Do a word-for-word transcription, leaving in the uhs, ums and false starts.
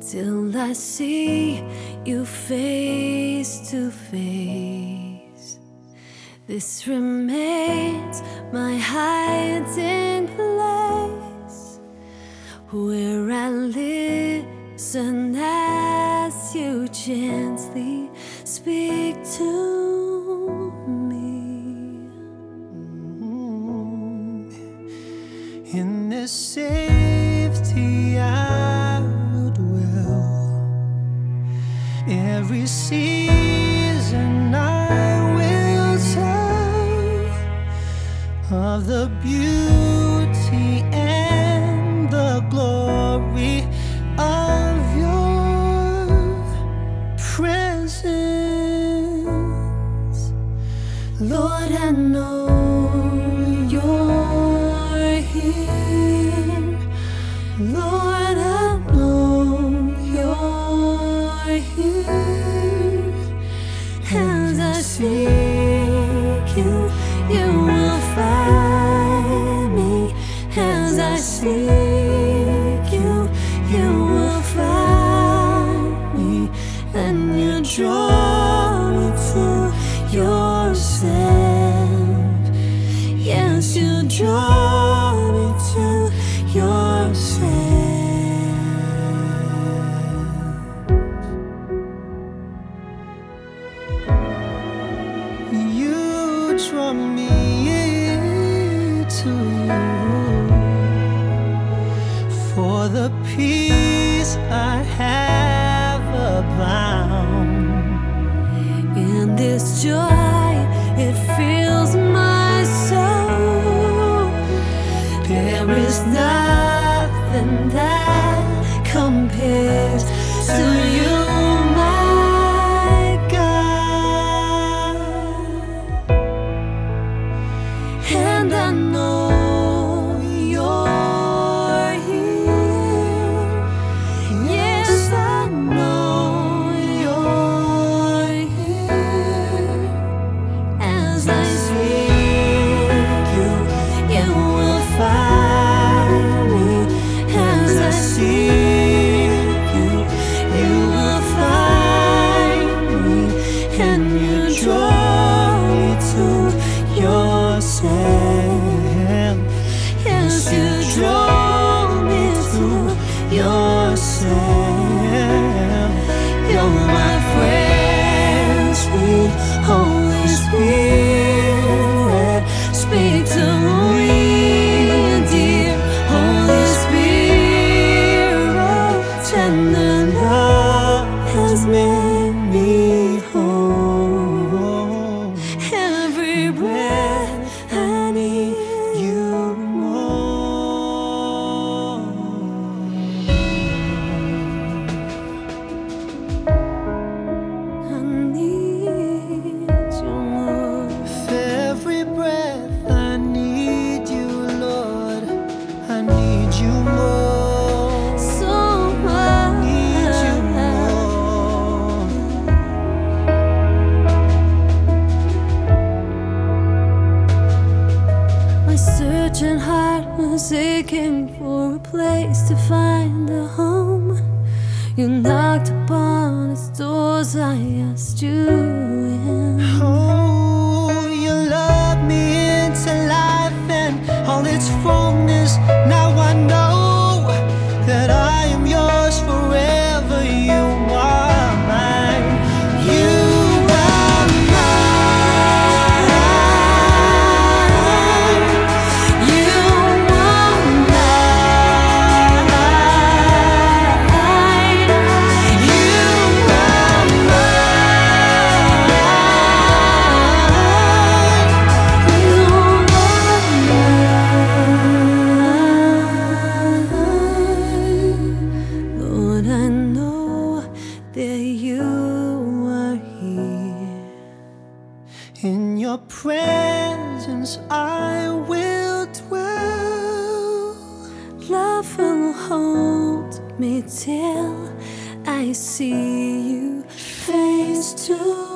till I see you face to face. This remains my hiding place, where I listen as you gently speak to me. In this safety I will dwell. Every season I will tell of the beauty and the glory of your presence. Lord, I know you're here. Lord, I know you're here. As I seek you, you will find me. As I seek you, you will find me. And you draw me to yourself. Yes, you draw me to yourself. You draw me to you for the peace I have abound. In this joy, it fills my soul. There is nothing that compares to you, my God. And I know you're here. Yes, I know you're here. As I seek you, you will find me. As I seek you, you will find me. And you draw me to yourself. Yes, you draw me to yourself. You're my friend, sweet Holy Spirit. Speak to me, dear Holy Spirit. Tender love has made me whole. Every breath I need you more. I need you more. With every breath I need you, Lord. I need you more. So I need you more. My searching heart was aching for a place to find a home. You knocked upon its doors, I asked you in. Oh, you love me into life and all its fullness. Now I know that I am yours forever. You are mine. You are mine. You are mine. You are mine. Lord, I know that you are here. In your presence I will dwell. Love will hold me till I see you face to